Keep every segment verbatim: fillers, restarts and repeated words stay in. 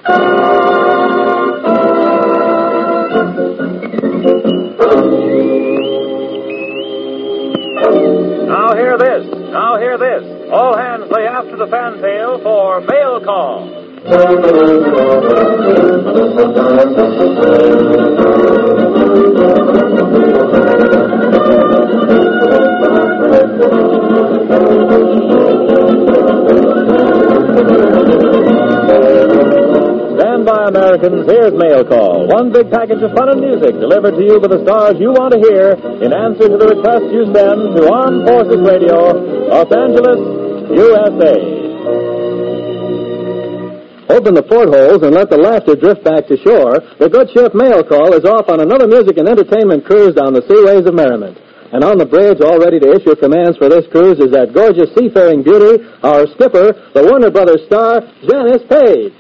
Now hear this. Now hear this. All hands lay after the fantail for mail call. Stand by, Americans. Here's Mail Call. One big package of fun and music delivered to you by the stars you want to hear in answer to the request you send to Armed Forces Radio, Los Angeles, U S A. Open the portholes and let the laughter drift back to shore. The good ship Mail Call is off on another music and entertainment cruise down the seaways of merriment. And on the bridge, all ready to issue commands for this cruise, is that gorgeous seafaring beauty, our skipper, the Warner Brothers star, Janice Page.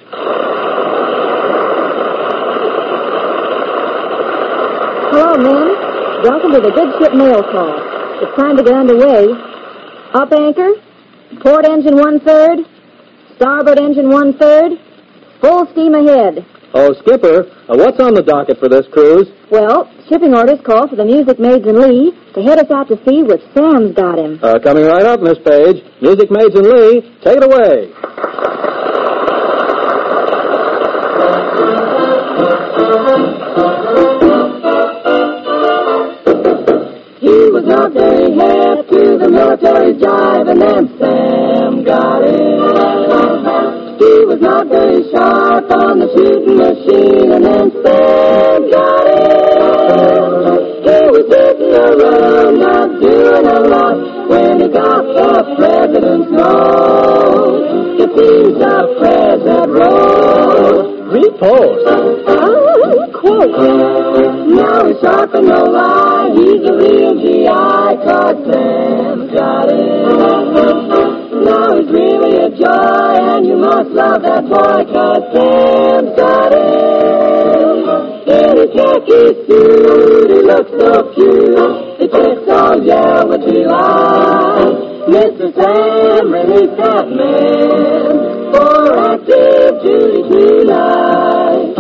Hello, men. Welcome to the good ship Mail Call. It's time to get underway. Up anchor. Port engine one-third. Starboard engine one-third. Full steam ahead. Oh, Skipper, uh, what's on the docket for this cruise? Well, shipping orders call for the Music Maids in Lee to head us out to sea with Sam's got him. Uh, coming right up, Miss Page. Music Maids in Lee, take it away. He was not very hip to the military jive, and then Sam got it. He was not very sharp on the shooting machine, and then Sam got it. He was sitting around, not doing a lot, when he got the president's note. It seems the president wrote. Report. Oh, quote. Now he's sharp in the line, he's a real G I, 'cause Sam's got it. Now he's really a joy, and you must love that boy, 'cause Sam's got it. In his khaki suit, he looks so cute, the chicks all yell with delight. Mister Sam, release that man for active duty tonight.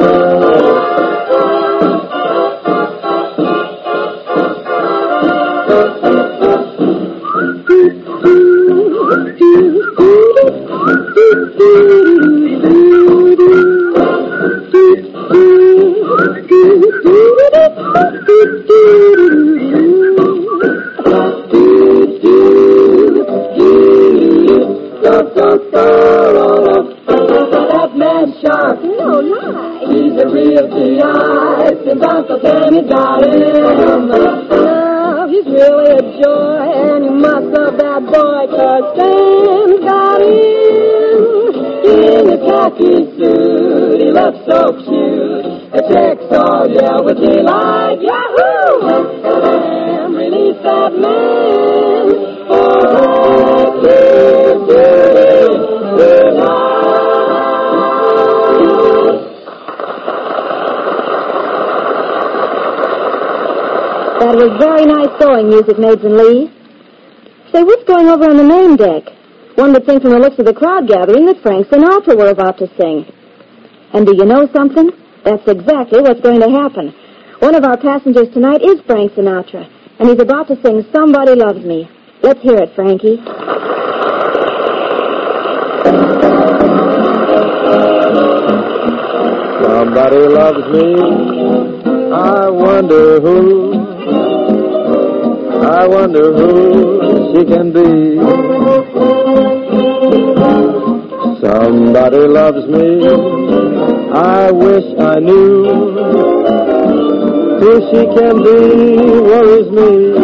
That man's sharp. No lie. He's a real G I. Since Uncle Sammy got him. No, he's really a joy, and you must love that boy, 'cause Sam's got him. In his khaki suit, he looks so cute. The chicks all yell with delight. Yahoo! Sam, release that man for active duty tonight. That was very nice sewing, Music Maids in Lee. Say, what's going over on the main deck? One would think from the looks of the crowd gathering that Frank Sinatra were about to sing. And do you know something? That's exactly what's going to happen. One of our passengers tonight is Frank Sinatra, and he's about to sing Somebody Loves Me. Let's hear it, Frankie. Somebody loves me, I wonder who, I wonder who she can be. Somebody loves me, I wish I knew. Who she can be worries me.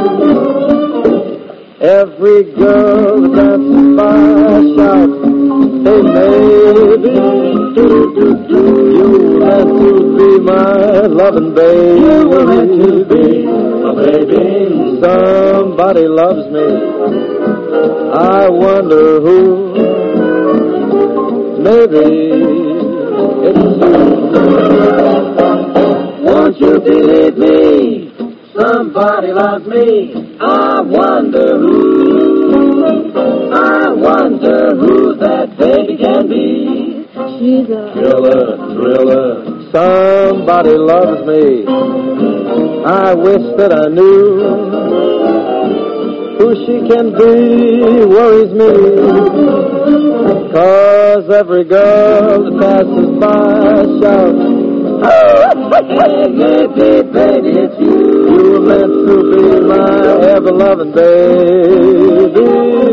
Every girl that dances by shouts, hey maybe, you meant to be my loving baby. You were meant to be a baby. Somebody loves me, I wonder who. Maybe it's you. Won't you believe me? Somebody loves me. I wonder who. I wonder who that baby can be. She's a killer, thriller. Somebody loves me. I wish that I knew who she can be. Worries me, 'cause every girl that passes by shouts, hey, maybe, baby, it's you. You were meant to be my ever-loving baby.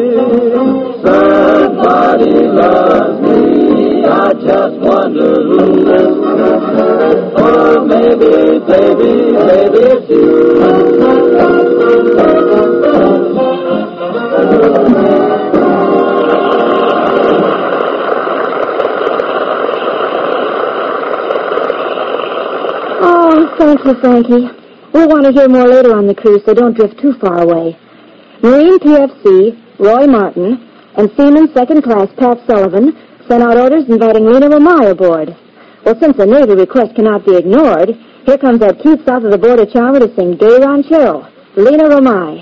Somebody loves me. I just wonder who. Oh, maybe, baby, baby, it's you. Oh, thank you, Frankie. We'll want to hear more later on the cruise, so don't drift too far away. Marine P F C, Roy Martin, and Seaman Second Class Pat Sullivan sent out orders inviting Lena Romay aboard. Well, since a Navy request cannot be ignored, here comes that cute south-of-the-border charmer to sing Gay Ranchero, Lena Romay.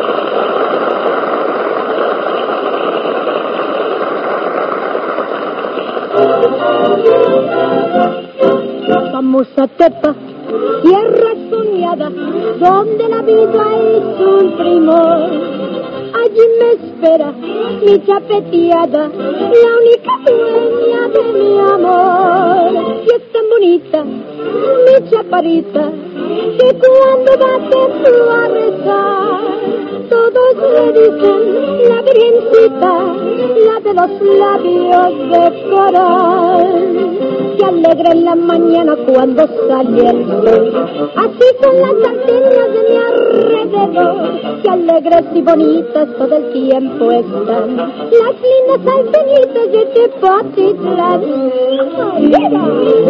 Vamos a Tepa, tierra soñada, donde la vida es un primor. Allí me espera mi chapeteada, la única dueña de mi amor. Y es tan bonita, mi chaparrita, que cuando va templo a rezar, todos le dicen la virgencita, la de los labios de coral. Que alegre en la mañana cuando sale el sol, así con las antenas de mi alrededor. Que alegres y bonitas todo el tiempo están las lindas salteñitas de Tepatitlán. ¡Mira!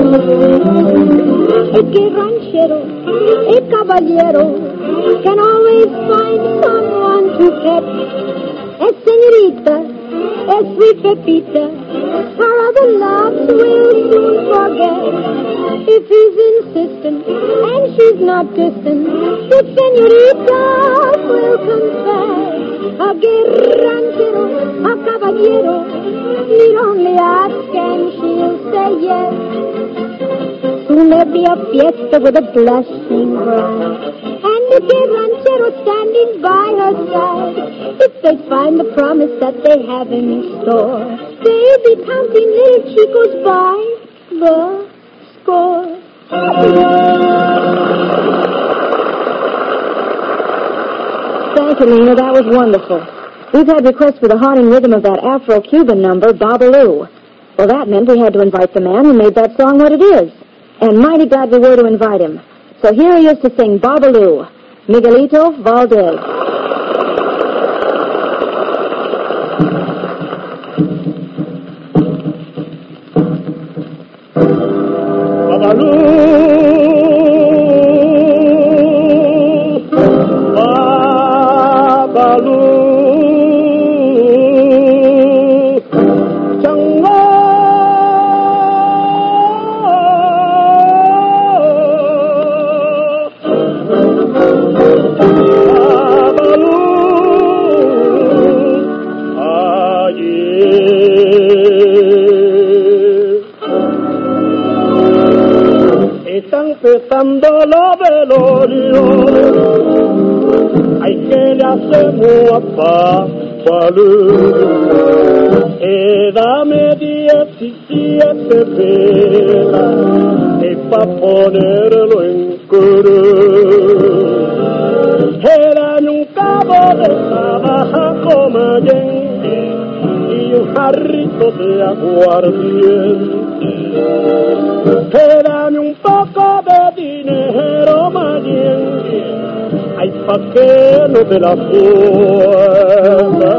El que ranchero, el caballero, can always find someone to pet. Es señorita, es sweet Pepita, her other loves will soon forget. If he's insistent and she's not distant, the señorita will confess. A ranchero, a caballero, need only ask and she'll say yes. Soon there'll be a fiesta with a blushing bride, and the gay ranchero standing by her side. If they find the promise that they have in store, they'll be counting little chicos by the score. Thank you, Lena. That was wonderful. We've had requests for the haunting rhythm of that Afro-Cuban number, Babaloo. Well, that meant we had to invite the man who made that song what it is. And mighty glad we were to invite him. So here he is to sing Babaloo, Miguelito Valdez. Babaloo, Babaloo, Chango, Babaloo, ayer están empezando los velorios. Ay, que le hacemos a Babaloo. Eh, dame diecisiete velas y pa' ponerlo en cruz. Era un cabo de trabaja como allende y un jarrito de aguardiente. Dame un poco de dinero, mañana, ay, pa' que no te la fuerza.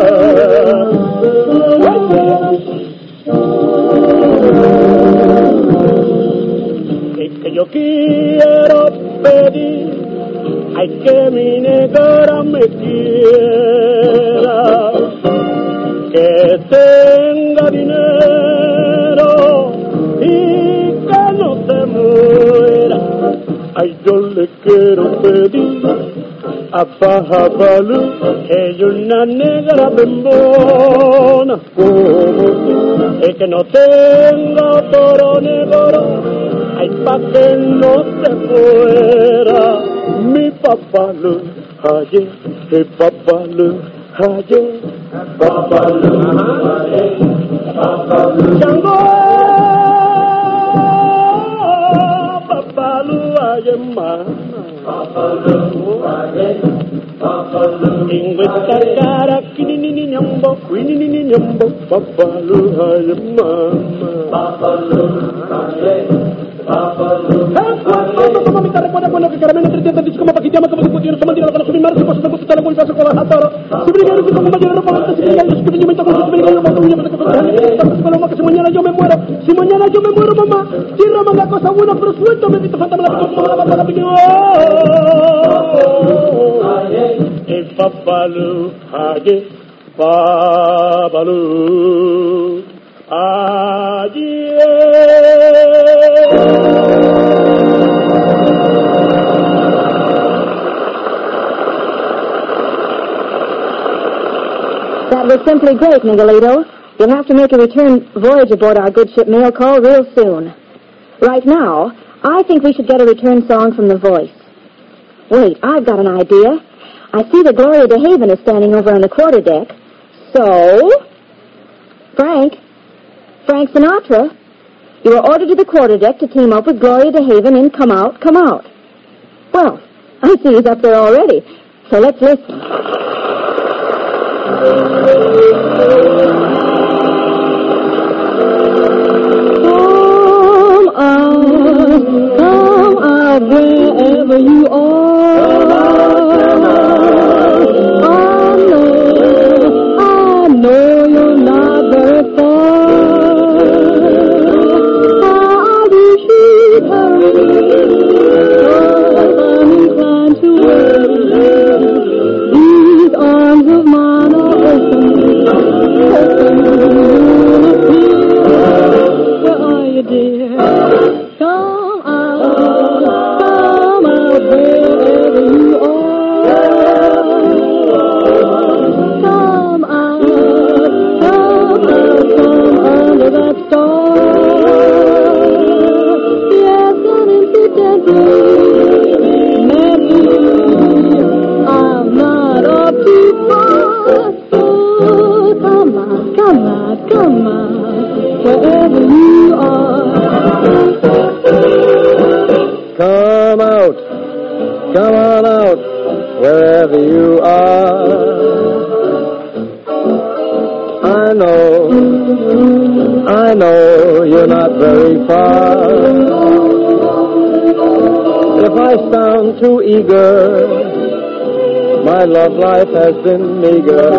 Es que yo quiero pedir, ay, que mi negra me quiera, que tenga dinero y que no se muera. Ay, yo le quiero pedir Afahabalu, ella una negra bembona como tú, el que no tenga toro negro, ay pa' que no se fuera. Mi papalu, ayer, mi papalu, ayer, papalu, ayer, papalu, Chango, papalu, ayer, mama. Ingwit kakara kinini nyambo kinini nyambo papalu ay mama papalu ay papalu como me carre cuando cuando que caramelo trescientos disco más paquita más como se pudiera tomar la para subir más por supuesto está la vuelta a con la hatara si brigado que como mayor para que se diga los que me tocan los que me digan cuando me que que si mañana yo me muero si mañana yo me muero mamá si rama la cosa buena pero suéltame me falta la cosa la la el papalu aye papalu aye. That was simply great, Miguelito. You'll have to make a return voyage aboard our good ship Mail Call real soon. Right now, I think we should get a return song from The Voice. Wait, I've got an idea. I see that Gloria DeHaven is standing over on the quarterdeck. So, Frank, Frank Sinatra, you are ordered to the quarterdeck to team up with Gloria DeHaven in Come Out, Come Out. Well, I see he's up there already. So let's listen. Come out, come out wherever you are. I know, I know you're not very far. I wish you'd hurry, 'cause I'm inclined to wait. These arms of mine are open, open. Where are you, dear? Come out, come out wherever you are. Come out, come out from under that star. Yes, and incidentally, maybe I'm not up too far. So come out, come out, come out, wherever you are. Come out, come on out, wherever you are. I know, I know you're not very far. If I sound too eager, my love life has been meager.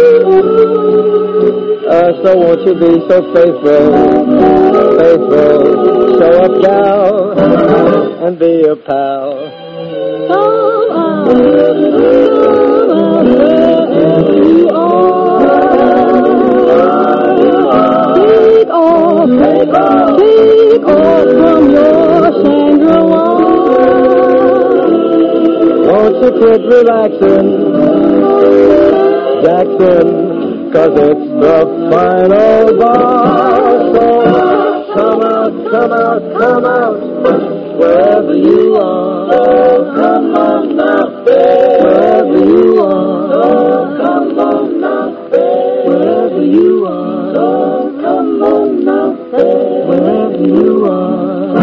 Uh, so won't you be so faithful, faithful, show up, gal, and be a pal. Come out, come out wherever you are. Take off, take off, take off from your Shangri-La. Won't you quit relaxing, Jackson, 'cause it's the final bar. So come out, come out, come out, wherever you are. Oh, come on now, babe. Wherever you are. Oh, come on now, babe. Wherever you are. Oh, come on now, babe. Wherever you are.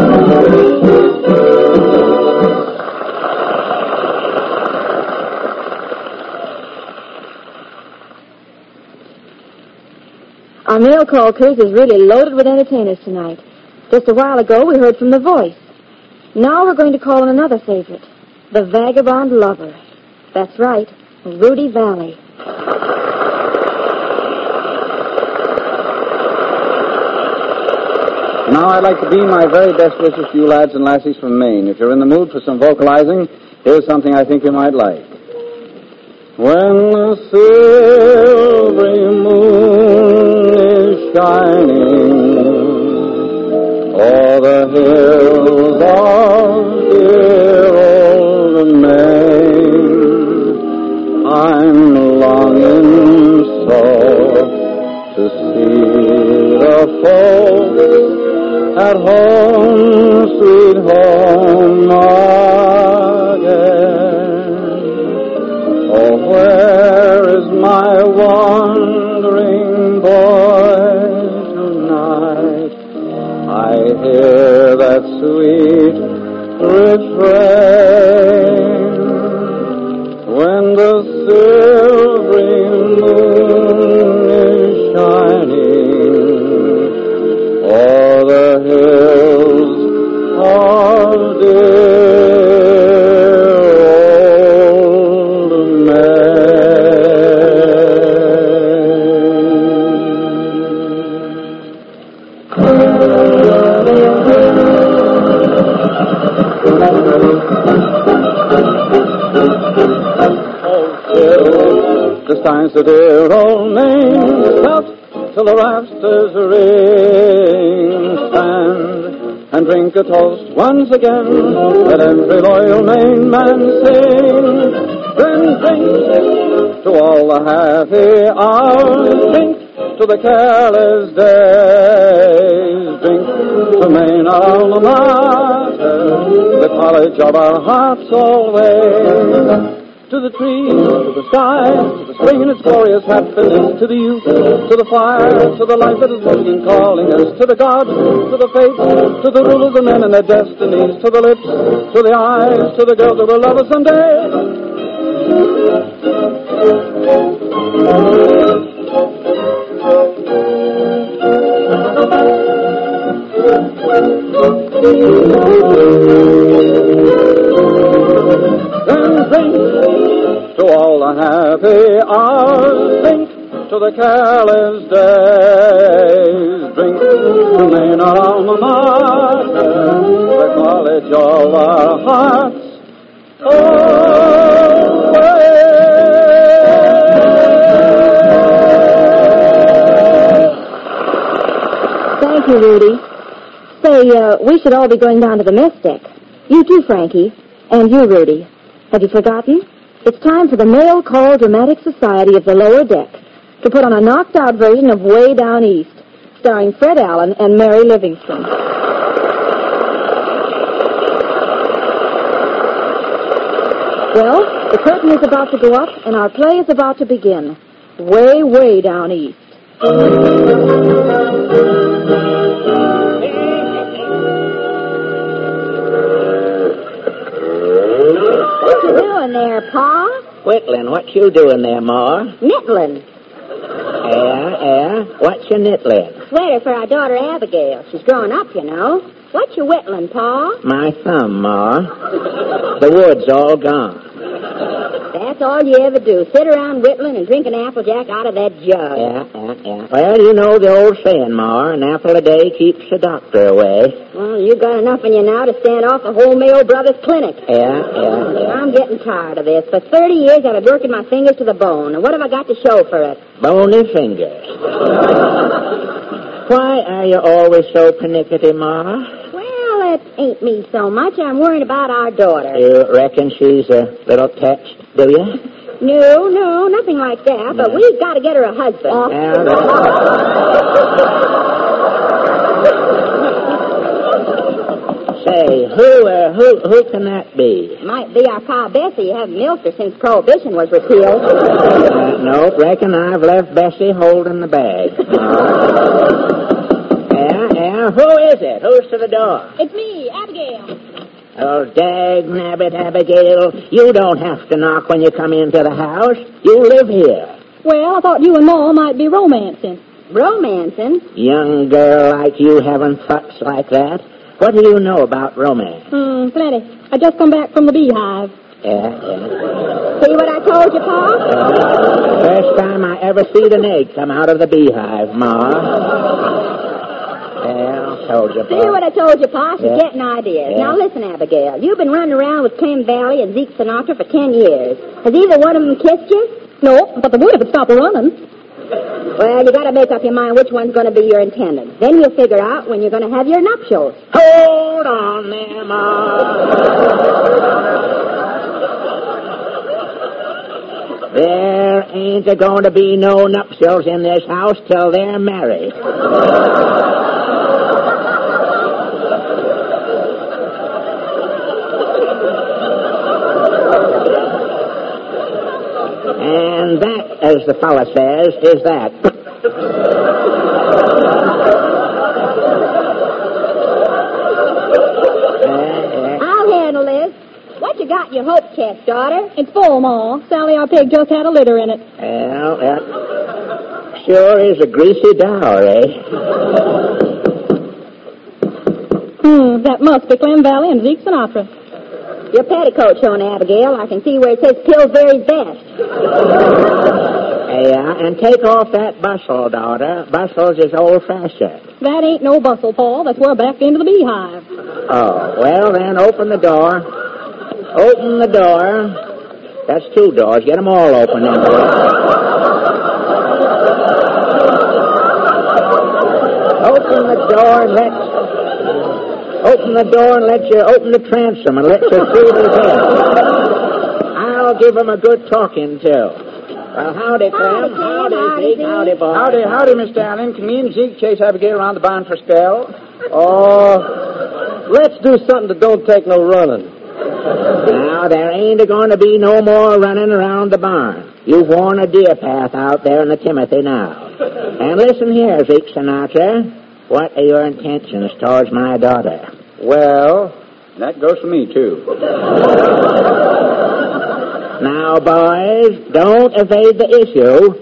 Our mail call cruise is really loaded with entertainers tonight. Just a while ago, we heard from The Voice. Now we're going to call on another favorite, the Vagabond Lover. That's right, Rudy Valley. Now I'd like to beam my very best wishes to you lads and lassies from Maine. If you're in the mood for some vocalizing, here's something I think you might like. When the silvery moon is shining o'er the hills of dear old Maine, home, sweet home again. Oh, where is my wandering boy tonight? I hear that sweet refrain when the silvery moon is shining o'er the hills of dear old This time's the dear old name, shout till the rafters ring. Stand and drink a toast once again, let every loyal Maine man sing. Then drink to all the happy hours, drink to the careless days, drink to Maine alma mater, the college of our hearts always. To the trees, to the sky, to the spring and its glorious happiness, to the youth, to the fire, to the life that is moving and calling us, to the gods, to the fates, to the rulers of men and their destinies, to the lips, to the eyes, to the girls that will love us someday. Then drink to all the happy hours, drink to the careless days, drink to Maine alma mater, the college of our hearts always. Thank you, Rudy. Say, uh, we should all be going down to the mess deck. You too, Frankie. And you, Rudy. Have you forgotten? It's time for the Mail Call Dramatic Society of the Lower Deck to put on a knocked-out version of Way Down East, starring Fred Allen and Mary Livingston. Well, the curtain is about to go up, and our play is about to begin. Way, way down east. What you doing there, Pa? Whittling, what you doing there, Ma? Knitling. Yeah, yeah. What's your knitling? Sweater for our daughter Abigail. She's growing up, you know. What's your whittling, Pa? My thumb, Ma. The wood's all gone. That's all you ever do. Sit around whittling and drinking Applejack out of that jug. Yeah, yeah, yeah. Well, you know the old saying, Ma, an apple a day keeps the doctor away. Well, you got enough in you now to stand off the whole Mayo Brothers Clinic. Yeah, yeah, yeah. I'm getting tired of this. For thirty years, I've been working my fingers to the bone. And what have I got to show for it? Bony fingers. Why are you always so pernickety, Ma? Well, it ain't me so much. I'm worrying about our daughter. You reckon she's a little touched, do you? No, no, nothing like that. But we've got to get her a husband. Yeah, that's... Say, who, uh, who, who can that be? Might be our Pa Bessie. You haven't milked her since Prohibition was repealed. Uh, no, reckon I've left Bessie holding the bag. Yeah, yeah. Who is it? Who's to the door? It's me, Abigail. Oh, dag nabbit, Abigail. You don't have to knock when you come into the house. You live here. Well, I thought you and Ma might be romancing. Romancing? Young girl like you having thoughts like that. What do you know about romance? Hmm, plenty. I just come back from the beehive. Yeah, yeah. See what I told you, Pa? Uh, first time I ever seen an egg come out of the beehive, Ma. Well, told you, Pa. See what I told you, Pa? She's Yeah. getting ideas. Yeah. Now listen, Abigail. You've been running around with Clem Valley and Zeke Sinatra for ten years. Has either one of them kissed you? No, but the would if it stopped running. Well, you got to make up your mind which one's going to be your intended. Then you'll figure out when you're going to have your nuptials. Hold on there, Ma. There ain't a going to be no nuptials in this house till they're married. as the fella says, is that. I'll handle this. What you got in your hope chest, daughter? It's full, Ma. Sally, our pig just had a litter in it. Well, that sure is a greasy dowry. Hmm, that must be Clem Valley and Zeke Sinatra. Your petticoat showing, Abigail. I can see where it says Pillsbury's best. Yeah, and take off that bustle, daughter. Bustles is old-fashioned. That ain't no bustle, Paul. That's where I backed into the beehive. Oh, well, then open the door. Open the door. That's two doors. Get them all open then. Open the door and let... Open the door and let you open the transom and let you through the head. I'll give him a good talking to. Well, howdy, Clem. Howdy, Howdy, Zeke. howdy, Howdy, boy. Howdy, howdy, Mister Allen. Can me and Zeke chase Abigail around the barn for a spell? Oh, let's do something that don't take no running. Now, there ain't going to be no more running around the barn. You've worn a deer path out there in the Timothy now. And listen here, Zeke Sinatra. What are your intentions towards my daughter? Well, that goes for me, too. Now, boys, don't evade the issue.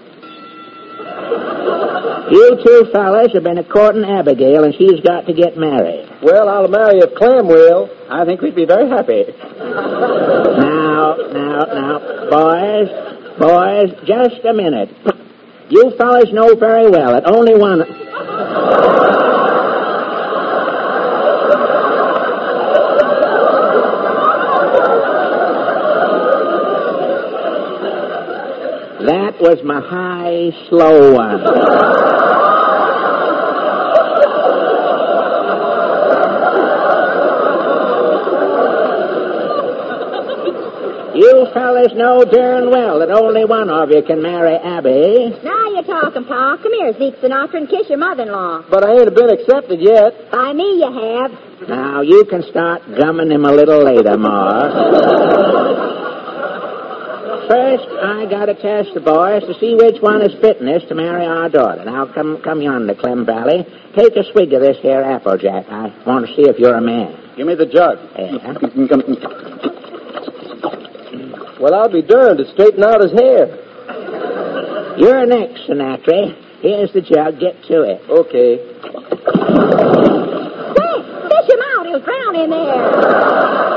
You two fellas have been courting Abigail, and she's got to get married. Well, I'll marry if Clem will. I think we'd be very happy. Now, now, now, boys, boys, just a minute. You fellas know very well that only one... That was my high, slow one. You fellas know darn well that only one of you can marry Abby. Now you're talking, Pa. Come here, Zeke Sinatra, and kiss your mother-in-law. But I ain't been accepted yet. By me, you have. Now, you can start gumming him a little later, Ma. First, I gotta test the boys to see which one is fitness to marry our daughter. Now, come come yonder, Clem Valley. Take a swig of this here Applejack. I want to see if you're a man. Give me the jug. Yeah. Well, I'll be darned to straighten out his hair. You're next, Sinatra. Here's the jug. Get to it. Okay. Quick, fish him out. He'll drown in there.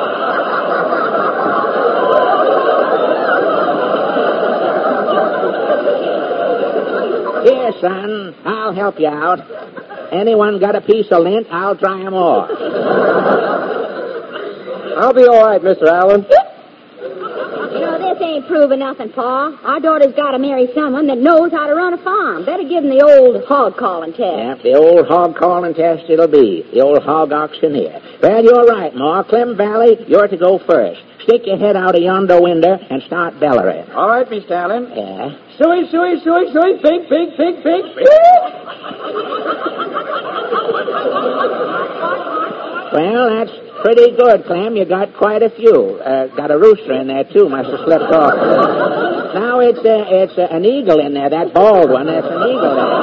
Here, son, I'll help you out. Anyone got a piece of lint, I'll dry 'em off. I'll be all right, Mister Allen. You know, this ain't proving nothing, Pa. Our daughter's got to marry someone that knows how to run a farm. Better give him the old hog-calling test. Yep, the old hog-calling test it'll be. The old hog-auctioneer. Well, you're right, Ma. Clem Valley, you're to go first. Stick your head out of yonder window and start bellering. All right, Mister Allen. Yeah. Suey, suey, suey, suey, pig, pig, pig, pig, pig. Well, that's pretty good, Clem. You got quite a few. Uh, got a rooster in there, too. Must have slipped off. Now it's, uh, it's uh, an eagle in there, that bald one. That's an eagle there.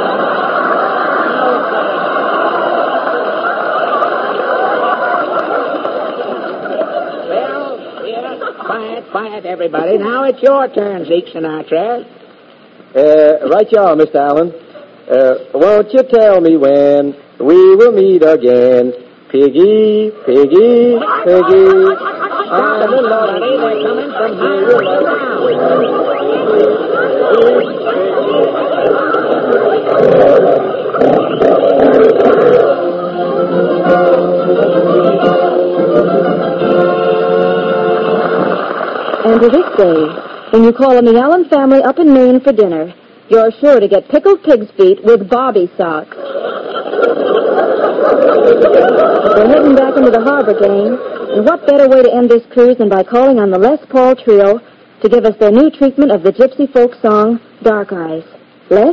Well, yeah, quiet, quiet, everybody. Now it's your turn, Zeke Sinatra. Uh, right you are, Mister Allen. Uh, won't you tell me when we will meet again? Piggy, piggy, piggy. Stop it, everybody. They're coming from here. And to this day, when you call on the Allen family up in Maine for dinner, you're sure to get pickled pig's feet with bobby socks. We're heading back into the harbor, gang. And what better way to end this cruise than by calling on the Les Paul Trio to give us their new treatment of the gypsy folk song, Dark Eyes. Les?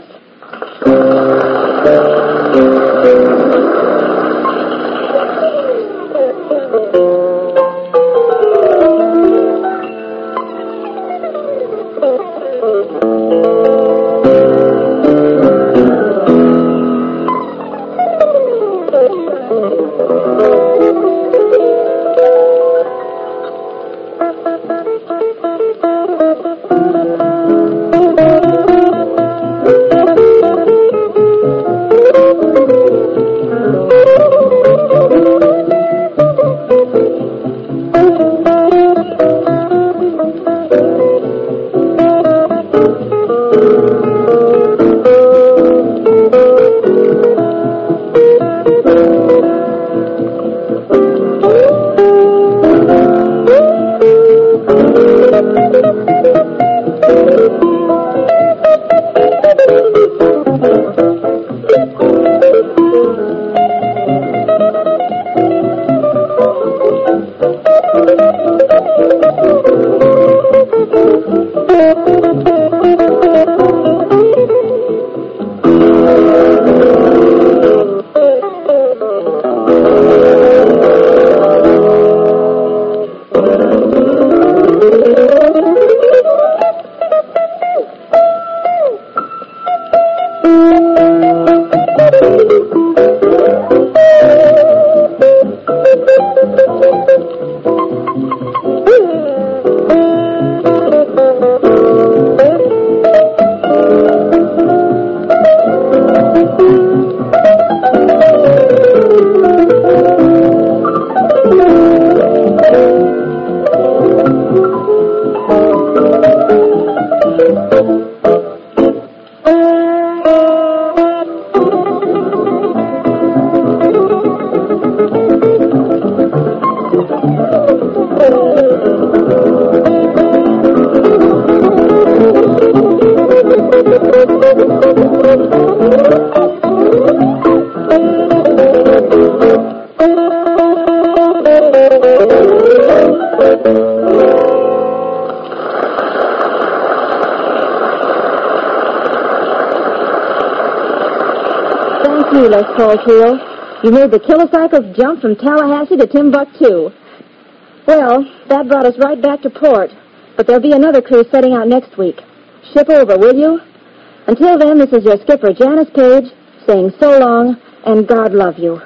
Les Paul Trio. You made the kilocycles jump from Tallahassee to Timbuktu. Well, that brought us right back to port. But there'll be another cruise setting out next week. Ship over, will you? Until then, this is your skipper, Janice Page, saying so long, and God love you.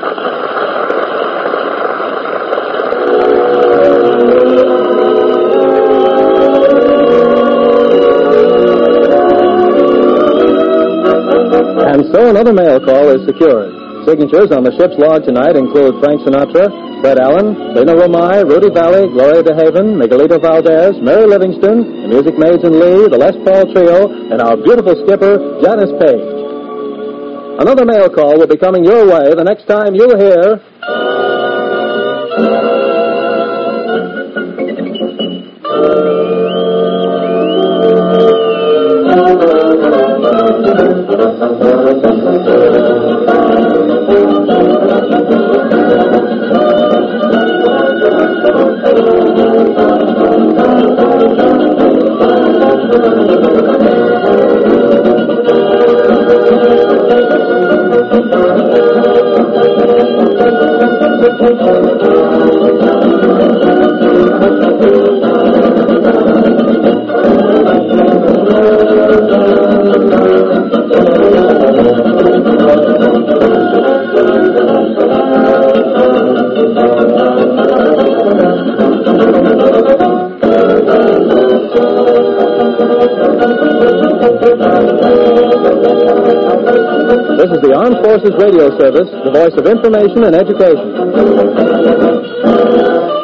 And so another mail call is secured. Signatures on the ship's log tonight include Frank Sinatra, Fred Allen, Lena Romai, Rudy Valley, Gloria DeHaven, Miguelito Valdez, Mary Livingston, the Music Maids and Lee, the Les Paul Trio, and our beautiful skipper, Janice Page. Another mail call will be coming your way the next time you'll hear... This is the Armed Forces Radio Service, the voice of information and education.